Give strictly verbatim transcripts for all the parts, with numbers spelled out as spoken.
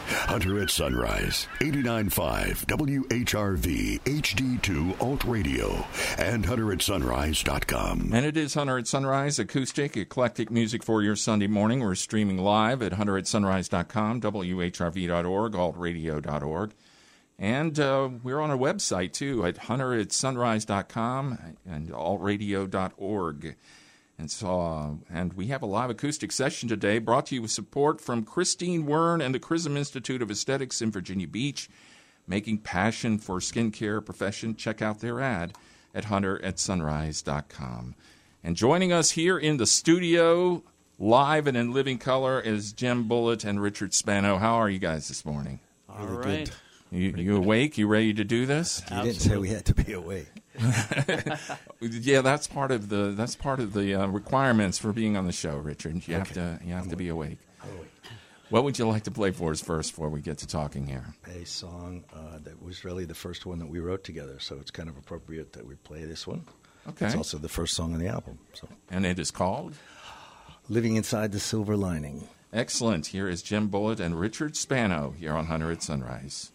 Hunter at Sunrise, eighty-nine point five W H R V H D two Alt Radio, and hunter at sunrise dot com. And it is Hunter at Sunrise, acoustic, eclectic music for your Sunday morning. We're streaming live at hunter at sunrise dot com, W H R V dot org, alt radio dot org. And uh, we're on a website, too, at hunter at sunrise dot com and alt radio dot org. And so, uh, and we have a live acoustic session today brought to you with support from Christine Wern and the Chrism Institute of Aesthetics in Virginia Beach, making passion for skincare profession. Check out their ad at hunter at sunrise dot com. And joining us here in the studio, live and in living color, is Jim Bullitt and Richard Spano. How are you guys this morning? All really right. You, you awake? You ready to do this? You didn't say we had to be awake. Yeah, that's part of the that's part of the uh, requirements for being on the show, Richard. You okay. have to you have I'm to be awake. awake. What would you like to play for us first before we get to talking here? A song uh, that was really the first one that we wrote together, so it's kind of appropriate that we play this one. Okay. It's also the first song on the album. So. And it is called? Living Inside the Silver Lining. Excellent. Here is Jim Bullitt and Richard Spano here on Hunter at Sunrise.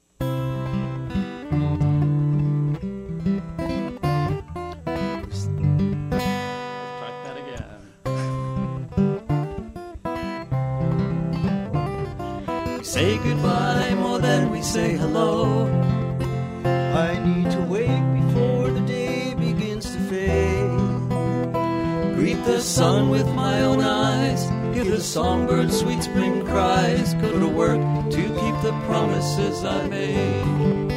Say goodbye more than we say hello. I need to wake before the day begins to fade. Greet the sun with my own eyes. Hear the songbird's sweet spring cries. Go to work to keep the promises I made.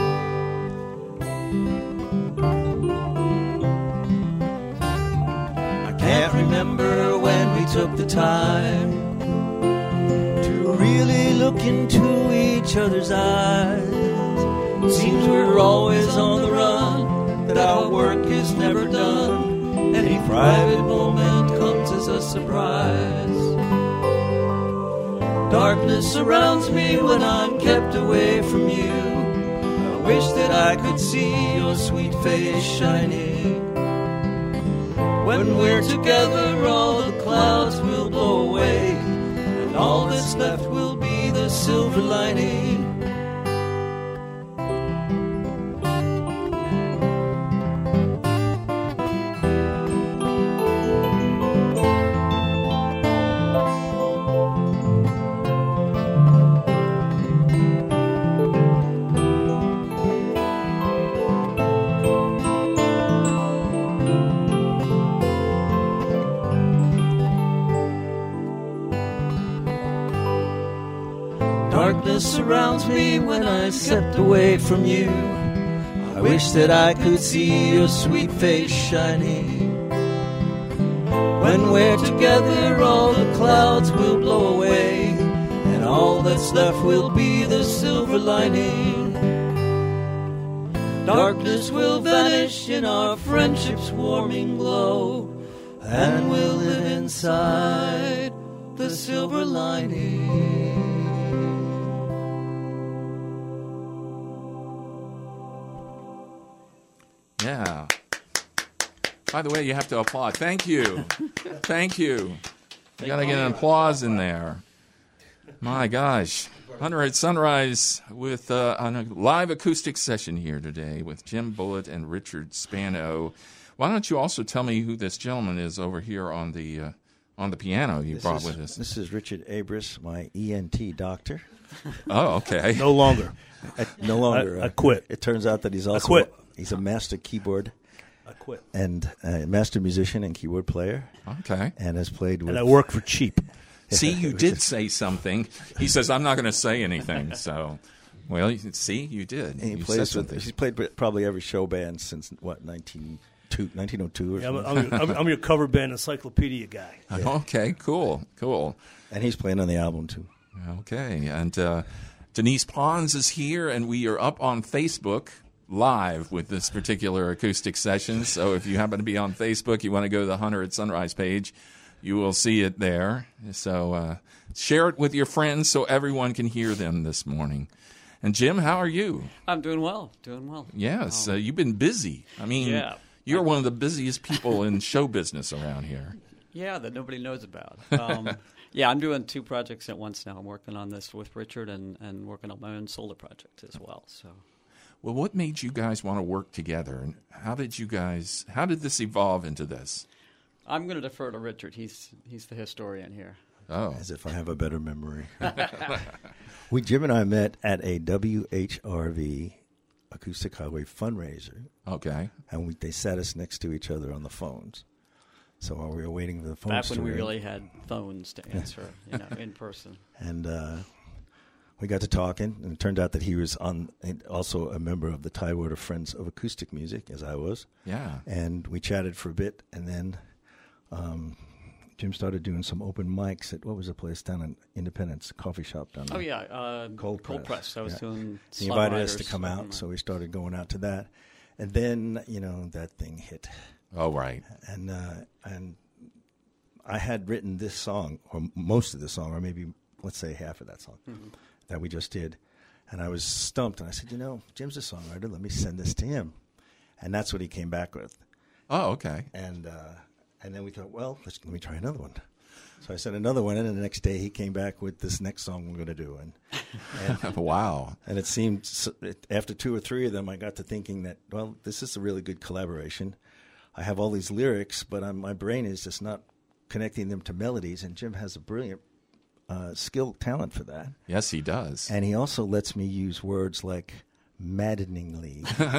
I can't remember when we took the time really look into each other's eyes. Seems we're always on the run, that our work is never done. Any private moment comes as a surprise. Darkness surrounds me when I'm kept away from you. I wish that I could see your sweet face shining. When we're together, all the clouds will blow away. All that's left will be the silver lining. Darkness surrounds me when I'm kept away from you. I wish that I could see your sweet face shining. When we're together, all the clouds will blow away, and all that's left will be the silver lining. Darkness will vanish in our friendship's warming glow, and we'll live inside the silver lining. Yeah. By the way, you have to applaud. Thank you. Thank you. You got to get an applause in there. My gosh. Hunter at Sunrise with uh, on a live acoustic session here today with Jim Bullitt and Richard Spano. Why don't you also tell me who this gentleman is over here on the uh, on the piano you this brought is, with us? This is Richard Abris, my E N T doctor. Oh, okay. No longer. I, no longer. I, I quit. It turns out that he's also I quit. He's a master keyboard I quit. and uh, master musician and keyboard player. Okay. And has played with... And I work for cheap. See, you did say something. He says, I'm not going to say anything. So, well, you, see, you did. And he you plays with... He's played with probably every show band since, what, nineteen oh two or yeah, something? I'm, I'm, I'm, I'm your cover band encyclopedia guy. Yeah. Okay, cool, cool. And he's playing on the album, too. Okay, and uh, Denise Pons is here, and we are up on Facebook live with this particular acoustic session. So if you happen to be on Facebook, you want to go to the Hunter at Sunrise page, you will see it there. So uh, share it with your friends so everyone can hear them this morning. And Jim, how are you? I'm doing well, doing well. Yes, um, uh, you've been busy. I mean, yeah. you're one of the busiest people in show business around here. Yeah, that nobody knows about. Um, Yeah, I'm doing two projects at once now. I'm working on this with Richard and, and working on my own solo project as well. So, Well, what made you guys want to work together, and how did you guys? How did this evolve into this? I'm going to defer to Richard. He's he's the historian here. Oh, As if I have a better memory. we Jim and I met at a W H R V Acoustic Highway fundraiser, okay. and we, they sat us next to each other on the phones. So while we were waiting for the phones Back to when we ring, really had phones to answer, you know, in person. and uh, we got to talking, and it turned out that he was on and also a member of the Tidewater Friends of Acoustic Music, as I was. Yeah. And we chatted for a bit, and then um, Jim started doing some open mics at, what was the place down in Independence, coffee shop down there? Oh, yeah. Uh, Cold Press. Press. I was Yeah. doing He invited us to Slumriders come open out, mic. so we started going out to that. And then, you know, that thing hit. Oh, right. And uh, and I had written this song, or most of the song, or maybe, let's say, half of that song Mm-hmm. that we just did. And I was stumped, and I said, you know, Jim's a songwriter. Let me send this to him. And that's what he came back with. Oh, okay. And uh, and then we thought, well, let's, let me try another one. So I sent another one in, and the next day he came back with this next song we're going to do. And and, Wow. and it seemed, so- it, after two or three of them, I got to thinking that, well, this is a really good collaboration. I have all these lyrics, but I'm, my brain is just not connecting them to melodies, and Jim has a brilliant uh, skill, talent for that. Yes, he does. And he also lets me use words like maddeningly,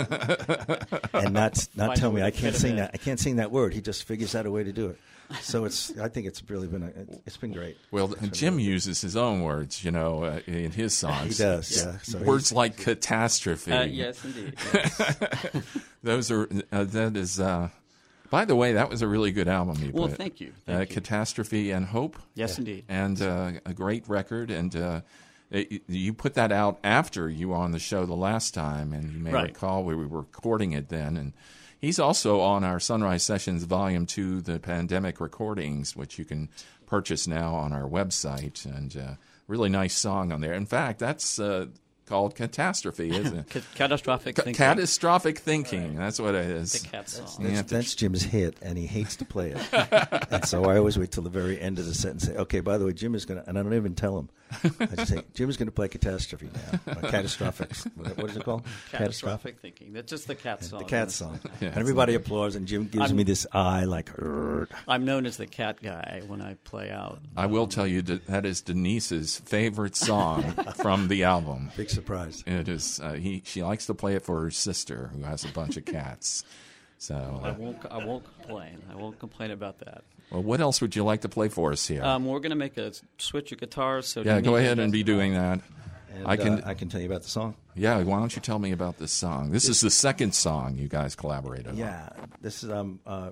and not not Find tell a me way I to can't fit 'em sing in. that. I can't sing that word. He just figures out a way to do it. So it's. I think it's really been. A, it's been great. Well, Jim uses his own words, you know, uh, in his songs. He does. Yeah. So Words he's- like catastrophe. Uh, yes, indeed. Yes. Those are uh, that is. Uh, by the way, that was a really good album you Well, put. thank you. uh, Thank you. Catastrophe and Hope, Yes, indeed. and uh, a great record. And uh, it, you put that out after you were on the show the last time, and you may Right. recall we were recording it then. And he's also on our Sunrise Sessions Volume Two, the Pandemic Recordings, which you can purchase now on our website. And uh, really nice song on there. In fact, that's uh, called Catastrophe, isn't it? Ca- catastrophic Ca- thinking. Catastrophic thinking. That's what it is. The cat song. Yeah, That's, that's Jim's hit, and he hates to play it. And so I always wait till the very end of the set and say, "Okay, by the way, Jim is going to," and I don't even tell him. I just say, "Jim is going to play Catastrophe now, or Catastrophic." What what is it called? Catastrophic thinking. That's just the cat song. The cat song. Yeah, and everybody applauds, and Jim gives I'm- me this eye like, "Urgh." I'm known as the cat guy when I play out. I will tell you that that is Denise's favorite song from the album. Big surprise. It is. Uh, he she likes to play it for her sister, who has a bunch of cats. So, I uh, won't. I won't complain. I won't complain about that. well, what else would you like to play for us here? Um, we're going to make a switch of guitars. So yeah, go Dominica ahead and does- be doing that. And, I can. uh, I can tell you about the song. Yeah, why don't you tell me about this song? This is the second song you guys collaborated on. Yeah, this is um uh,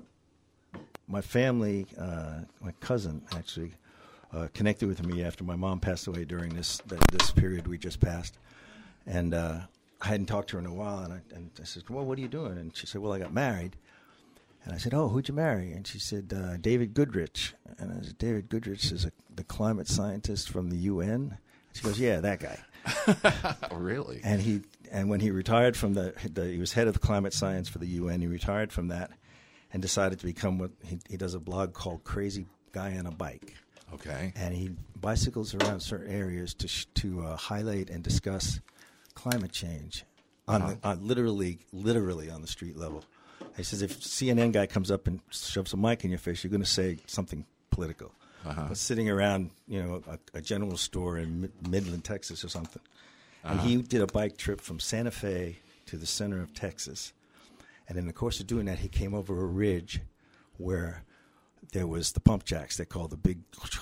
my family, uh, my cousin actually uh, connected with me after my mom passed away during this th- this period we just passed, and uh, I hadn't talked to her in a while, and I, and I said, "Well, what are you doing?" And she said, "Well, I got married." And I said, "Oh, who'd you marry?" And she said, uh, "David Goodrich." And I said, "David Goodrich is a, the climate scientist from the U N." She goes, "Yeah, that guy." Oh, really? And he and when he retired from the, the he was head of climate science for the U N. He retired from that and decided to become what he, he does a blog called Crazy Guy on a Bike, Okay. and he bicycles around certain areas to sh- to uh, highlight and discuss climate change on, Uh-huh. the, on literally literally on the street level. He says if C N N guy comes up and shoves a mic in your face, you're going to say something political. Uh-huh. But sitting around, you know, a, a general store in Mid- Midland, Texas, or something. And he did a bike trip from Santa Fe to the center of Texas. And in the course of doing that, he came over a ridge where there was the pump jacks. They call the big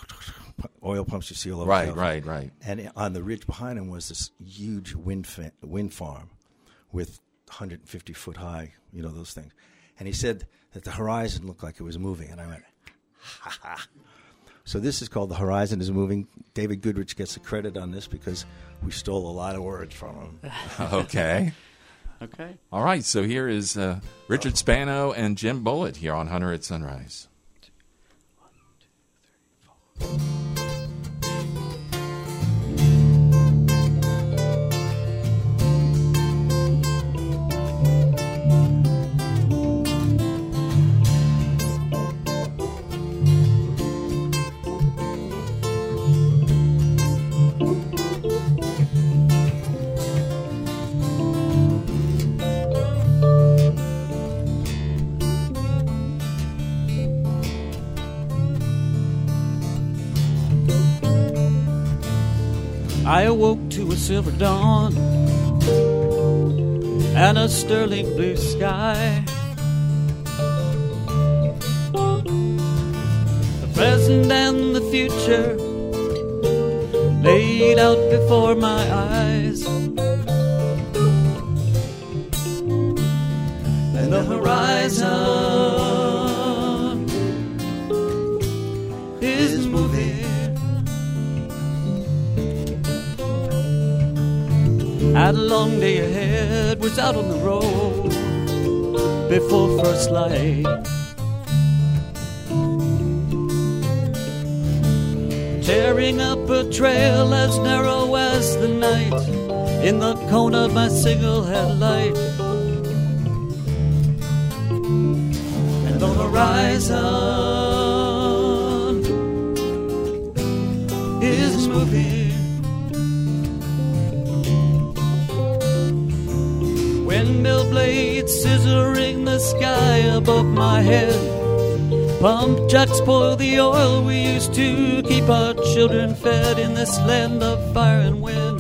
oil pumps you see all over Right, California. right, right. And on the ridge behind him was this huge wind fa- wind farm with one hundred fifty foot high, you know, those things. And he said that the horizon looked like it was moving. And I went, ha ha. So this is called The Horizon is Moving. David Goodrich gets the credit on this because we stole a lot of words from him. Okay. Okay. All right. So here is uh, Richard Spano and Jim Bullitt here on Hunter at Sunrise. I awoke to a silver dawn and a sterling blue sky. The present and the future laid out before my eyes, and the horizon is moving. I had a long day ahead, was out on the road before first light. Tearing up a trail as narrow as the night in the cone of my single headlight. And the horizon is moving. Windmill blades scissoring the sky above my head. Pump jacks spoil the oil we used to keep our children fed in this land of fire and wind.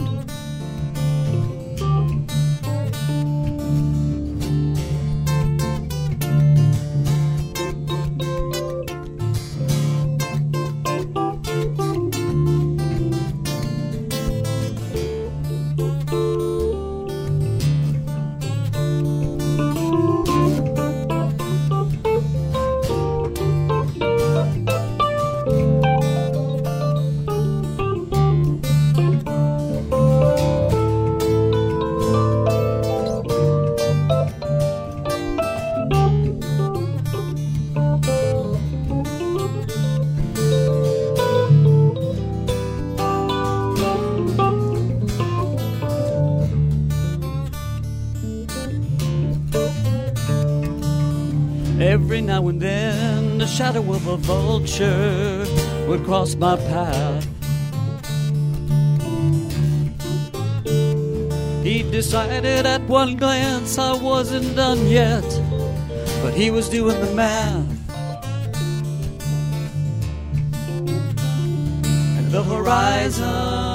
Every now and then the shadow of a vulture would cross my path. He decided at one glance I wasn't done yet, but he was doing the math. And the horizon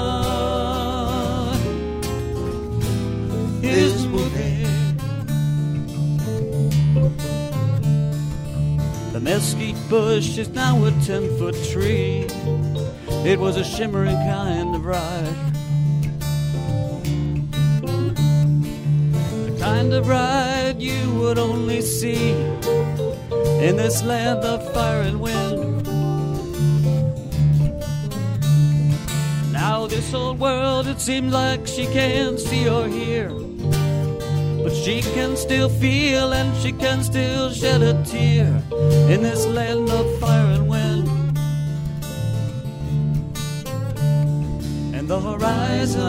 is moving. The mesquite bush is now a ten-foot tree. It was a shimmering kind of ride, the kind of ride you would only see in this land of fire and wind. Now this old world, it seems like she can't see or hear, but she can still feel and she can still shed a tear in this land of fire and wind. And the horizon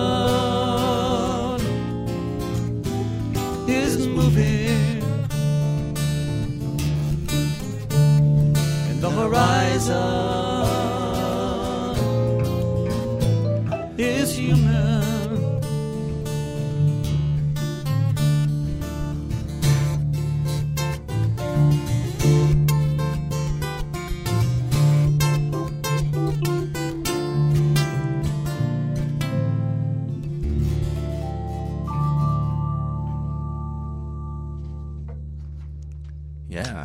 is moving. And the horizon is human. Yeah.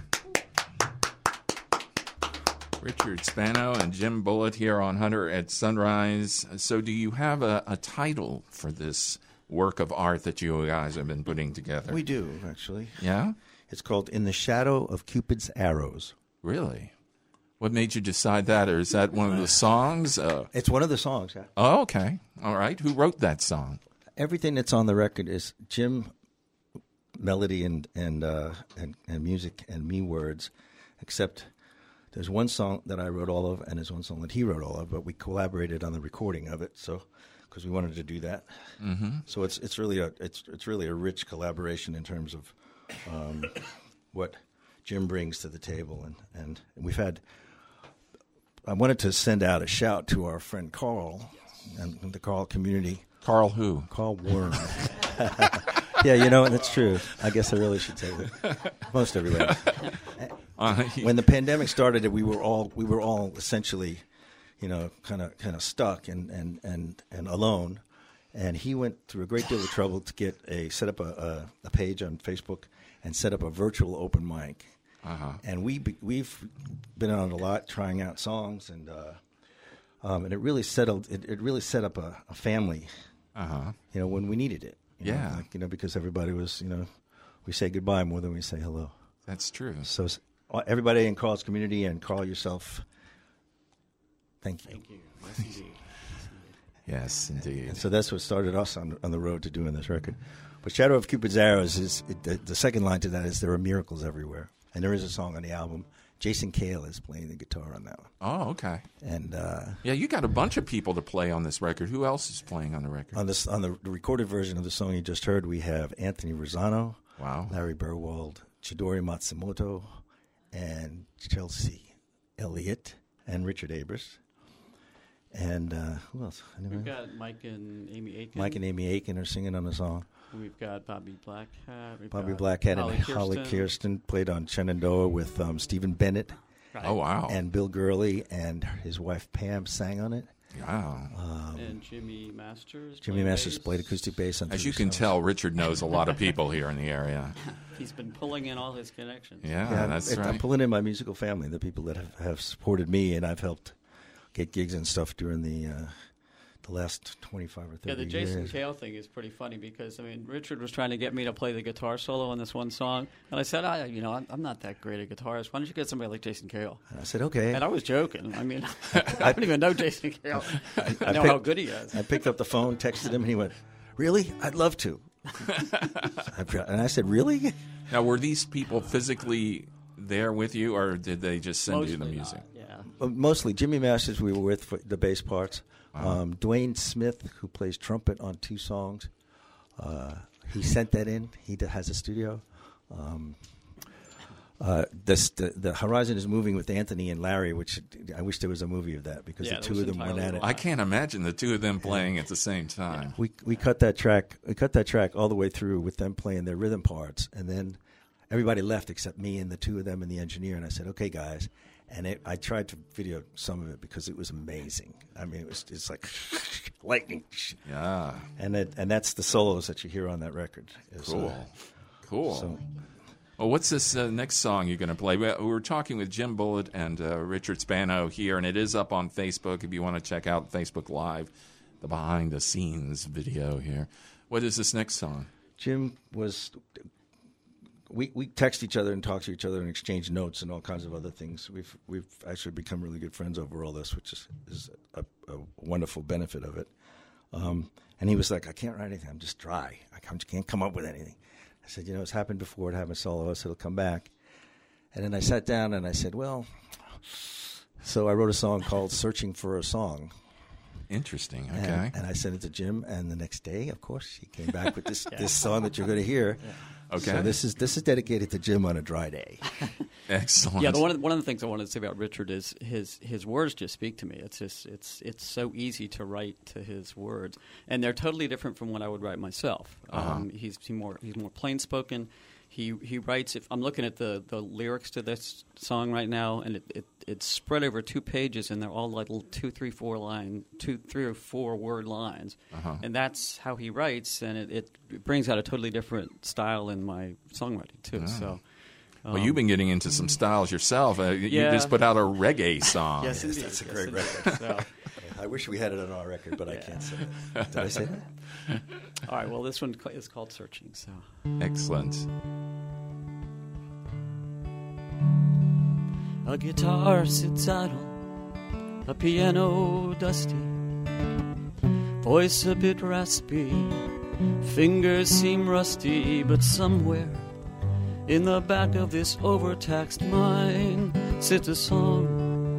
Richard Spano and Jim Bullitt here on Hunter at Sunrise. So do you have a, a title for this work of art that you guys have been putting together? We do, actually. Yeah? It's called In the Shadow of Cupid's Arrows. Really? What made you decide that? Or is that one of the songs? Uh, It's one of the songs, yeah. oh, okay. All right. Who wrote that song? Everything that's on the record is Jim melody and and, uh, and and music and me words, except there's one song that I wrote all of and there's one song that he wrote all of, but we collaborated on the recording of it, so because we wanted to do that. Mm-hmm. So it's it's really a it's it's really a rich collaboration in terms of um, what Jim brings to the table, and, and we've had. I wanted to send out a shout to our friend Carl and the Carl community. Carl who? Carl Worm. Yeah, you know, that's true. I guess I really should say that. Most everybody. Uh, When the pandemic started, we were all we were all essentially you know, kind of kind of stuck and, and, and, and alone. And he went through a great deal of trouble to get a set up a, a, a page on Facebook and set up a virtual open mic. Uh-huh. And we be, we've been on a lot, trying out songs, and uh, um, and it really settled. It, it really set up a, a family. Uh-huh. You know, when we needed it. You Yeah. know, like, you know, because everybody was, you know, we say goodbye more than we say hello. That's true. So everybody in Carl's community and Carl yourself, thank you. Thank you. Yes, indeed. Yes, indeed. And so that's what started us on on the road to doing this record. But Shadow of Cupid's Arrows is it, the, the second line to that is there are miracles everywhere, and there is a song on the album. Jason Cale is playing the guitar on that one. Oh, okay. And uh, Yeah, you got a bunch of people to play on this record. Who else is playing on the record? on this on the recorded version of the song you just heard, we have Anthony Rosano, Wow. Larry Burwald, Chidori Matsumoto, and Chelsea Elliott, and Richard Abers. And uh, who else? Anyone? We've got Mike and Amy Aiken. Mike and Amy Aiken are singing on the song. We've got Bobby Blackhat. We've Bobby got Blackhat Holly and Holly Kirsten. Kirsten played on Shenandoah with um, Stephen Bennett. Right. Oh, wow. And Bill Gurley and his wife Pam sang on it. Wow. And Jimmy Masters. Jimmy played Masters bass. played acoustic bass on As Through you the can Snows. tell, Richard knows a lot of people here in the area. He's been pulling in all his connections. Yeah, Yeah, that's it- I'm right. pulling in my musical family, the people that have, have supported me, and I've helped get gigs and stuff during the uh, the last twenty-five or thirty Yeah, the Jason years. Cale thing is pretty funny because I mean Richard was trying to get me to play the guitar solo on this one song, and I said, I, you know, I'm, I'm not that great a guitarist. Why don't you get somebody like Jason Cale? And I said, okay. And I was joking. I mean, I don't even know Jason Cale. I, I know picked- how good he is. I picked up the phone, texted him, and he went, really? I'd love to. And I said, really? Now, were these people physically there with you, or did they just send you the Mostly music? not, yeah. Uh, Mostly Jimmy Masters we were with for the bass parts. Um, Dwayne Smith, who plays trumpet on two songs, uh, he sent that in. He d- has a studio. Um, uh, this, the, the Horizon is moving with Anthony and Larry, which I wish there was a movie of that because Yeah, the that two was of them went entirely at it. I can't imagine the two of them playing at the same time. We we cut that track. We cut that track all the way through with them playing their rhythm parts, and then everybody left except me and the two of them and the engineer. And I said, "Okay, guys." And it, I tried to video some of it because it was amazing. I mean, it was it's like lightning. Yeah. And it, and that's the solos that you hear on that record. Is, Cool. uh, Cool. so Well, what's this uh, next song you're going to play? We we were talking with Jim Bullitt and uh, Richard Spano here, and it is up on Facebook if you want to check out Facebook Live, the behind-the-scenes video here. What is this next song? Jim was. We we text each other and talk to each other and exchange notes and all kinds of other things. We've we've actually become really good friends over all this, which is is a, a wonderful benefit of it. Um, and he was like, "I can't write anything. I'm just dry. I can't, can't come up with anything." I said, "You know, it's happened before. It happened solo. So it'll come back." And then I sat down and I said, "Well," so I wrote a song called "Searching for a Song." Interesting. And, Okay. and I sent it to Jim, and the next day, of course, he came back with this this song that you're going to hear. Okay. So this is this is dedicated to Jim on a dry day. Excellent. Yeah, the one of, one of the things I wanted to say about Richard is his his words just speak to me. It's just it's it's so easy to write to his words, and they're totally different from what I would write myself. Uh-huh. Um, he's he more he's more plain spoken. He he writes. If I'm looking at the, the lyrics to this song right now, and it, it it's spread over two pages, and they're all like little two, three, four line, two, three or four word lines, Uh-huh. and that's how he writes, and it, it brings out a totally different style in my songwriting too. So. Well, you've been getting into some styles yourself. Uh, You Yeah. just put out a reggae song. Yes, indeed. that's a Yes, great indeed. record. So, I wish we had it on our record, but I can't say that. Did I say that? all right. Well, this one cl- is called "Searching." So, Excellent. a guitar sits idle, a piano dusty, voice a bit raspy, fingers seem rusty, but somewhere in the back of this overtaxed mind sits a song.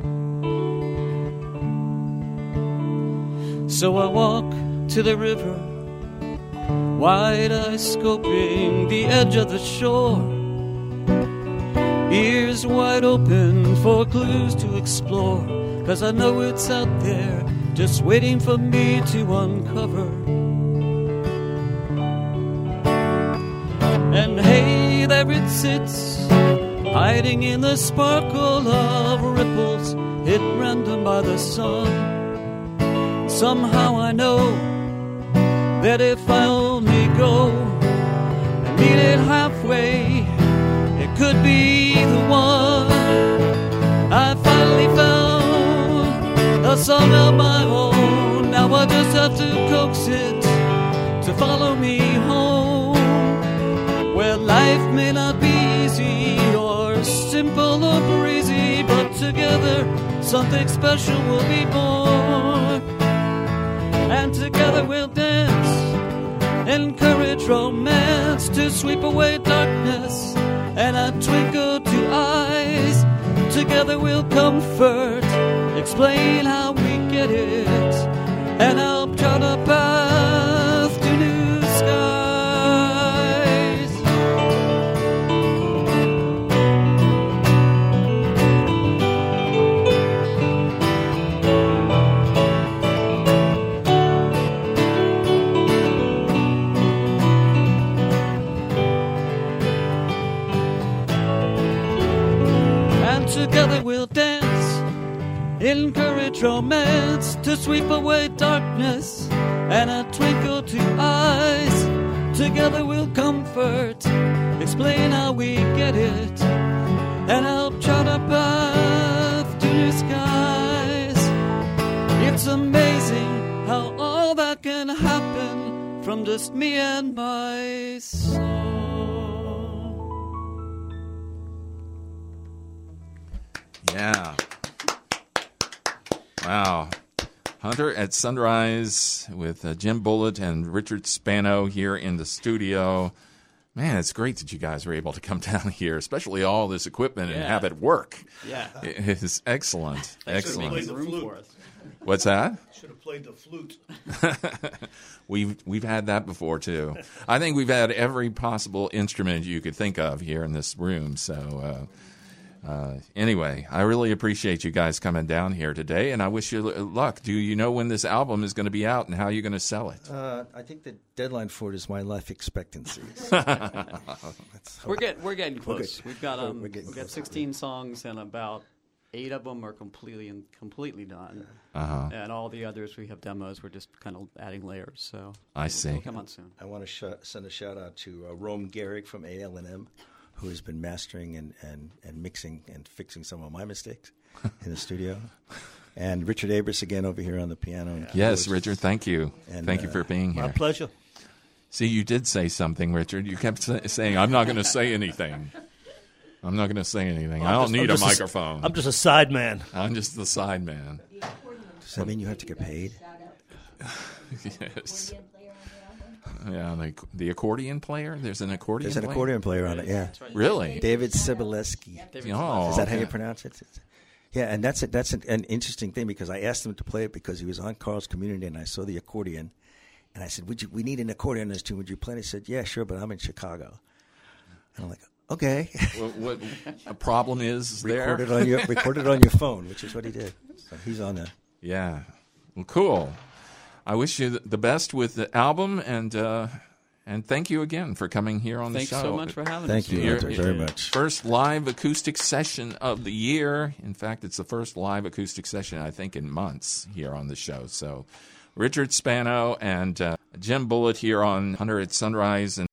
So I walk to the river, wide-eyed scoping the edge of the shore, ears wide open for clues to explore, 'cause I know it's out there just waiting for me to uncover. And hey, there it sits, hiding in the sparkle of ripples hit random by the sun. Somehow I know that if I only go and meet it halfway, it could be the one. I finally found a song of my own. Now I just have to coax it to follow me home, where life may not be easy or simple or breezy, but together something special will be born. And together we'll dance, encourage romance to sweep away darkness and a twinkle to eyes. Together we'll comfort, explain how we get it, and help chart a path to new skies. And together we'll dance, encourage romance to sweep away darkness and a twinkle to eyes. Together we'll comfort, explain how we get it, and help chart a path to new skies. It's amazing how all that can happen from just me and my song. Yeah. Wow. Hunter at Sunrise with uh, Jim Bullitt and Richard Spano here in the studio. Man, it's great that you guys were able to come down here, especially all this equipment and Yeah. have it work. Yeah. It is excellent. Excellent. Played the flute. What's that? Should have played the flute. We've we've had that before too. I think we've had every possible instrument you could think of here in this room. So uh, uh, anyway, I really appreciate you guys coming down here today, and I wish you l- luck. Do you know when this album is going to be out and how you're going to sell it? Uh, I think the deadline for it is my life expectancy. So that's- We're getting we're getting close. good. We've got We're- um we're getting we've got close. sixteen songs, and about eight of them are completely and completely done. Uh-huh. And all the others we have demos. We're just kind of adding layers. So I see. it'll come on soon. I want to sh- send a shout out to uh, Rome Gehrig from A L and M, who has been mastering and, and, and mixing and fixing some of my mistakes in the studio. And Richard Abris again over here on the piano. And Yes, keyboards. Richard, thank you. And, thank you uh, for being My here. pleasure. See, you did say something, Richard. You kept sa- saying, I'm not going to say anything. I'm not going to say anything. I I'm don't just- need I'm a just microphone. I'm just a side man. I'm just the side man. Does that mean you have to get paid? Yes. Yeah, the, the accordion player? There's an accordion There's an player? accordion player on it, yeah. Really? David Sibileski. Oh, Is that how okay. you pronounce it? Yeah, and that's a, that's an, an interesting thing because I asked him to play it because he was on Carl's Community and I saw the accordion. And I said, "Would you? We need an accordion in this tune. Would you play?" And he said, "Yeah, sure, but I'm in Chicago." And I'm like, "Okay." What, what a problem is there? Record it on your record it on your phone, which is what he did. So he's on there. Yeah. Well, cool. I wish you the best with the album, and uh, and thank you again for coming here on Thanks the show. so much for having Thank us. you, You're- Hunter, very much. First live acoustic session of the year. In fact, it's the first live acoustic session, I think, in months here on the show. So Richard Spano and uh, Jim Bullitt here on Hunter at Sunrise. And